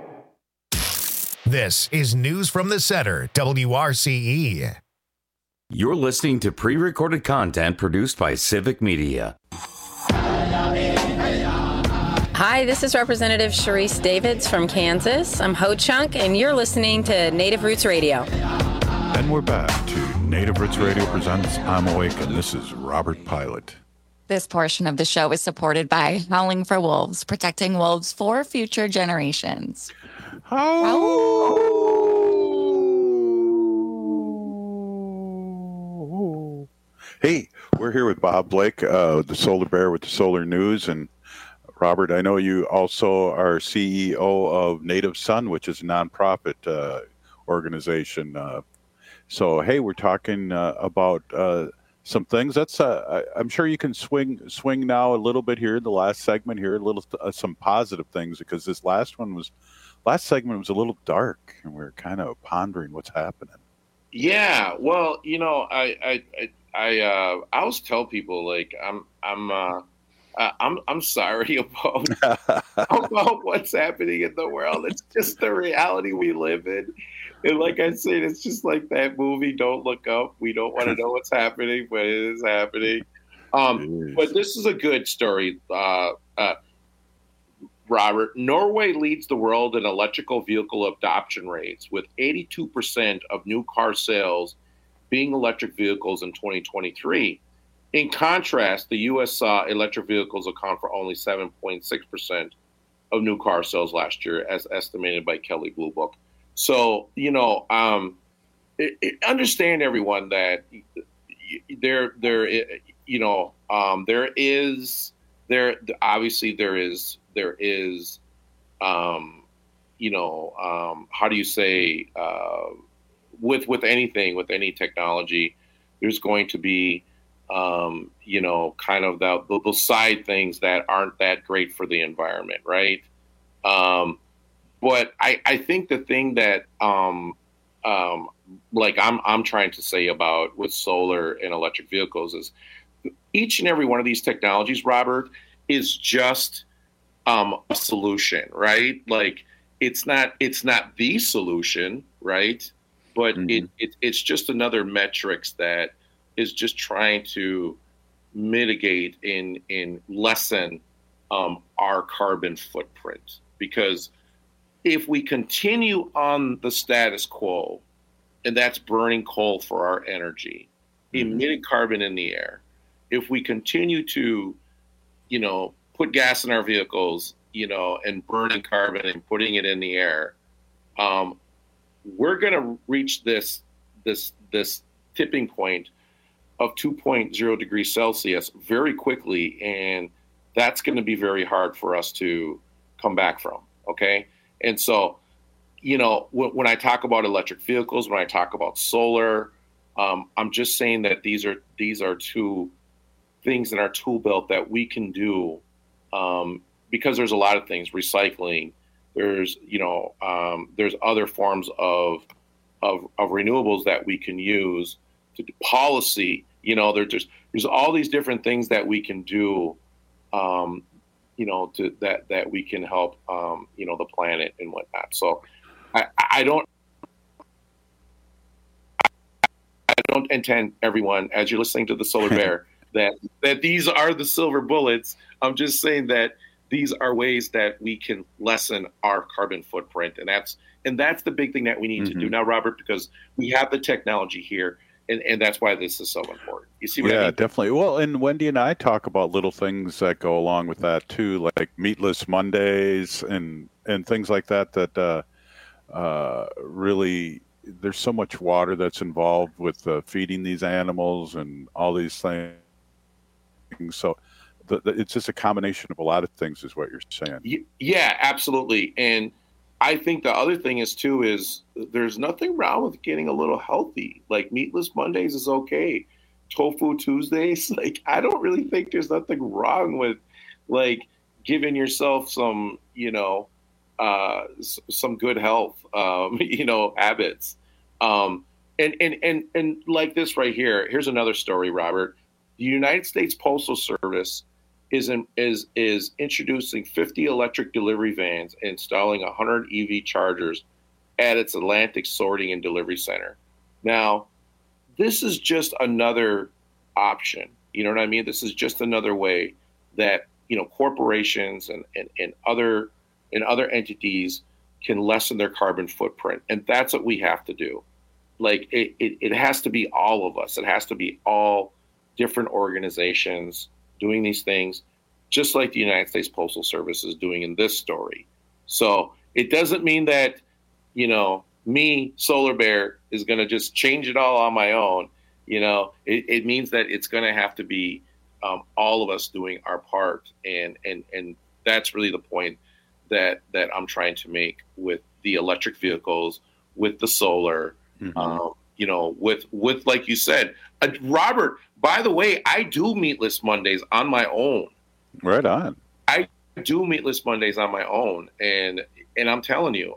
Speaker 5: This is News from the Center, WRCE.
Speaker 13: You're listening to pre-recorded content produced by Civic Media.
Speaker 8: Hi, this is Representative Sharice Davids from Kansas. I'm Ho Chunk, and you're listening to Native Roots Radio.
Speaker 15: And we're back to Native Roots Radio presents I'm Awake, and this is Robert Pilot.
Speaker 22: This portion of the show is supported by Howling for Wolves, protecting wolves for future generations.
Speaker 15: Hey, we're here with Bob Blake, the Solar Bear with the Solar News. And Robert, I know you also are CEO of Native Sun, which is a nonprofit organization. So, hey, we're talking about some things. That's I'm sure you can swing now a little bit here in the last segment here, some positive things, because this last segment was a little dark, and we're kind of pondering what's happening.
Speaker 2: Yeah, well, I always tell people, like, I'm sorry about what's happening in the world. It's just the reality we live in. And like I said, it's just like that movie, Don't Look Up. We don't want to know what's happening, but it is happening. But this is a good story, Robert. Norway leads the world in electrical vehicle adoption rates, with 82% of new car sales being electric vehicles in 2023. In contrast, the U.S. saw electric vehicles account for only 7.6% of new car sales last year, as estimated by Kelley Blue Book. So, understand, everyone, that there is how do you say, with anything, with any technology, there's going to be kind of the side things that aren't that great for the environment, right? But I think the thing that I'm trying to say about with solar and electric vehicles is each and every one of these technologies, Robert, is just a solution, right? Like it's not the solution, right? But it's just another metrics that is just trying to mitigate and lessen our carbon footprint. Because if we continue on the status quo, and that's burning coal for our energy, emitting carbon in the air, if we continue to, put gas in our vehicles, and burning carbon and putting it in the air, we're going to reach this tipping point of 2.0 degrees Celsius very quickly, and that's going to be very hard for us to come back from. Okay, and so when I talk about electric vehicles, when I talk about solar, I'm just saying that these are two things in our tool belt that we can do, because there's a lot of things, recycling. There's there's other forms of renewables that we can use to do policy. There's all these different things that we can do, that we can help the planet and whatnot. So I don't intend, everyone, as you're listening to the Solar Bear, that these are the silver bullets. I'm just saying that these are ways that we can lessen our carbon footprint, and that's the big thing that we need to do now, Robert, because we have the technology here, and that's why this is so important. You see what I mean?
Speaker 15: Yeah, definitely. Well, and Wendy and I talk about little things that go along with that too, like Meatless Mondays and things like that. That really, there's so much water that's involved with feeding these animals and all these things. So it's just a combination of a lot of things, is what you're saying.
Speaker 2: Yeah, absolutely. And I think the other thing is there's nothing wrong with getting a little healthy. Like Meatless Mondays is okay. Tofu Tuesdays, like I don't really think there's nothing wrong with like giving yourself some, some good health, habits. And like this right here, here's another story, Robert. The United States Postal Service is introducing 50 electric delivery vans and installing 100 EV chargers at its Atlantic sorting and delivery center. Now, this is just another option. You know what I mean? This is just another way that, corporations and other entities can lessen their carbon footprint. And that's what we have to do. Like it has to be all of us. It has to be all different organizations doing these things, just like the United States Postal Service is doing in this story. So it doesn't mean that, me, Solar Bear, is going to just change it all on my own. It means that it's going to have to be all of us doing our part. And that's really the point that I'm trying to make with the electric vehicles, with the solar, with like you said, Robert, by the way, I do Meatless Mondays on my own.
Speaker 15: Right on.
Speaker 2: I do Meatless Mondays on my own. And I'm telling you,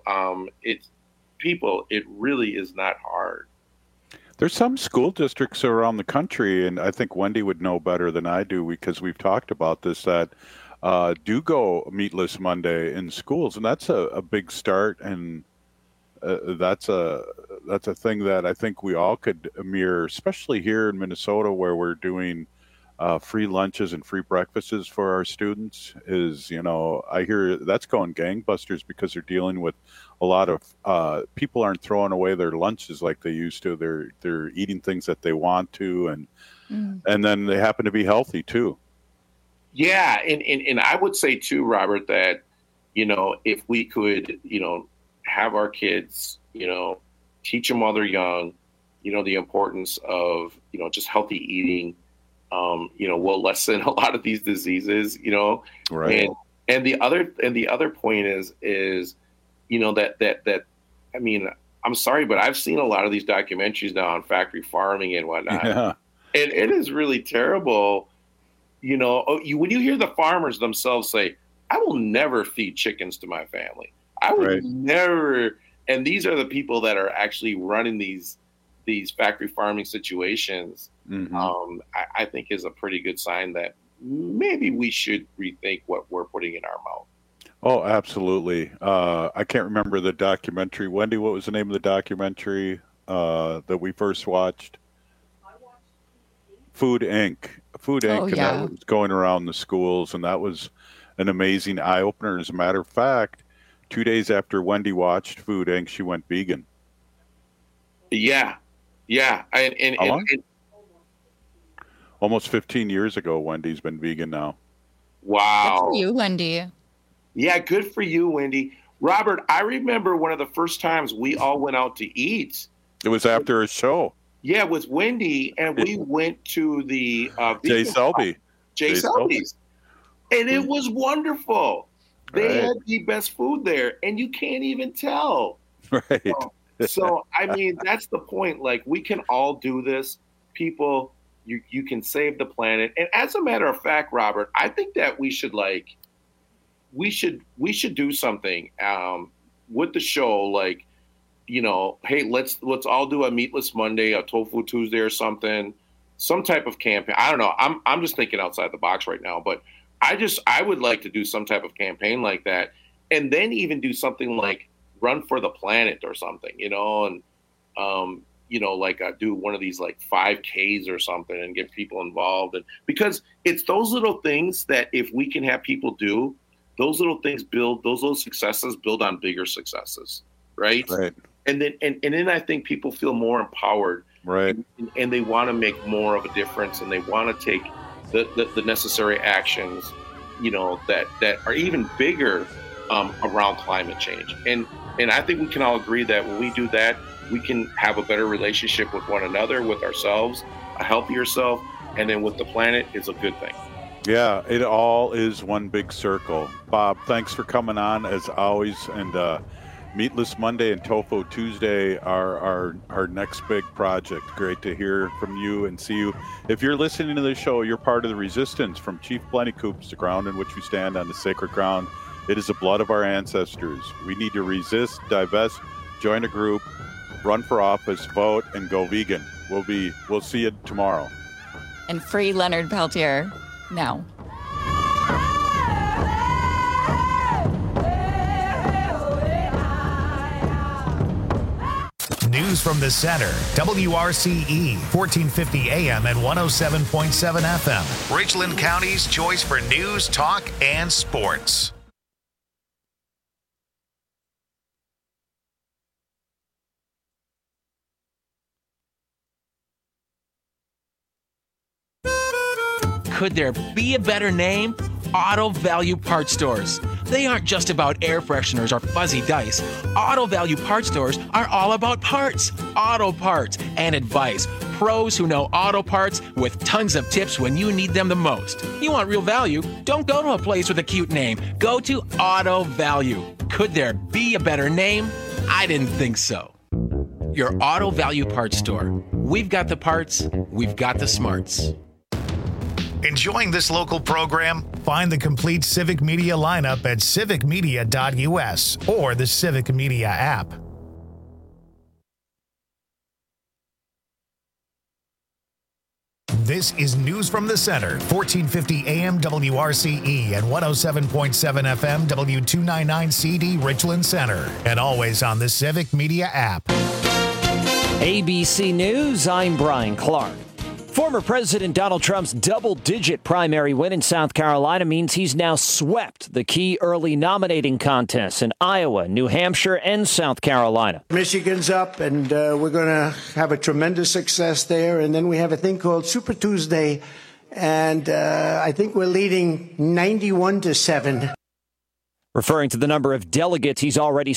Speaker 2: it really is not hard.
Speaker 15: There's some school districts around the country, and I think Wendy would know better than I do because we've talked about this, that do go Meatless Monday in schools, and that's a big start, and that's a thing that I think we all could mirror, especially here in Minnesota, where we're doing free lunches and free breakfasts for our students is, I hear that's going gangbusters because they're dealing with a lot of people aren't throwing away their lunches like they used to. They're eating things that they want to, and then they happen to be healthy too.
Speaker 2: Yeah, and I would say too, Robert, that if we could, have our kids, teach them while they're young, the importance of just healthy eating. Will lessen a lot of these diseases,
Speaker 15: Right.
Speaker 2: And the other point is, that I mean, I'm sorry, but I've seen a lot of these documentaries now on factory farming and whatnot.
Speaker 15: Yeah.
Speaker 2: And it is really terrible. When you hear the farmers themselves say, I will never feed chickens to my family. I would never. And these are the people that are actually running these factory farming situations.
Speaker 15: Mm-hmm.
Speaker 2: I think is a pretty good sign that maybe we should rethink what we're putting in our mouth.
Speaker 15: Oh, absolutely. I can't remember the documentary. Wendy, what was the name of the documentary that we first watched? Food Inc. And that was going around the schools, and that was an amazing eye-opener. As a matter of fact, 2 days after Wendy watched Food Inc., she went vegan.
Speaker 2: Yeah. And
Speaker 15: How long? Almost 15 years ago, Wendy's been vegan now.
Speaker 2: Wow.
Speaker 22: Good for you, Wendy.
Speaker 2: Yeah, good for you, Wendy. Robert, I remember one of the first times we all went out to eat.
Speaker 15: It was after a show.
Speaker 2: Yeah, it was Wendy, and we went to the
Speaker 15: Jay Selby.
Speaker 2: Jay Selby's. And it was wonderful. They had the best food there, and you can't even tell.
Speaker 15: Right.
Speaker 2: So, I mean, that's the point. Like, we can all do this. People, you can save the planet. And as a matter of fact, Robert, I think that we should do something with the show. Like, hey, let's all do a Meatless Monday, a Tofu Tuesday or something, some type of campaign. I don't know. I'm just thinking outside the box right now, but I would like to do some type of campaign like that, and then even do something like Run for the Planet or something, and do one of these like 5Ks or something and get people involved. And because it's those little things that if we can have people do, those little things build, those little successes build on bigger successes, right?
Speaker 15: Right.
Speaker 2: And then I think people feel more empowered,
Speaker 15: right?
Speaker 2: And they want to make more of a difference, and they want to take the necessary actions, that are even bigger around climate change. And I think we can all agree that when we do that, we can have a better relationship with one another, with ourselves, a healthier self, and then with the planet is a good thing.
Speaker 15: Yeah, it all is one big circle. Bob, thanks for coming on as always. And Meatless Monday and Tofu Tuesday are our next big project. Great to hear from you and see you. If you're listening to this show, you're part of the resistance from Chief Plentycoops, the ground in which we stand on the sacred ground. It is the blood of our ancestors. We need to resist, divest, join a group, run for office, vote, and go vegan. We'll see you tomorrow.
Speaker 22: And free Leonard Peltier now.
Speaker 5: News from the center. WRCE, 1450 AM and 107.7 FM. Richland County's choice for news, talk, and sports.
Speaker 1: Could there be a better name? Auto Value Parts Stores. They aren't just about air fresheners or fuzzy dice. Auto Value Parts Stores are all about parts, auto parts, and advice. Pros who know auto parts with tons of tips when you need them the most. You want real value? Don't go to a place with a cute name. Go to Auto Value. Could there be a better name? I didn't think so. Your Auto Value Parts Store. We've got the parts, we've got the smarts.
Speaker 5: Enjoying this local program? Find the complete Civic Media lineup at civicmedia.us or the Civic Media app. This is News from the Center, 1450 AM WRCE and 107.7 FM W299CD Richland Center, and always on the Civic Media app.
Speaker 7: ABC News, I'm Brian Clark. Former President Donald Trump's double-digit primary win in South Carolina means he's now swept the key early nominating contests in Iowa, New Hampshire, and South Carolina.
Speaker 9: Michigan's up, and we're going to have a tremendous success there. And then we have a thing called Super Tuesday, and I think we're leading 91-7.
Speaker 7: Referring to the number of delegates he's already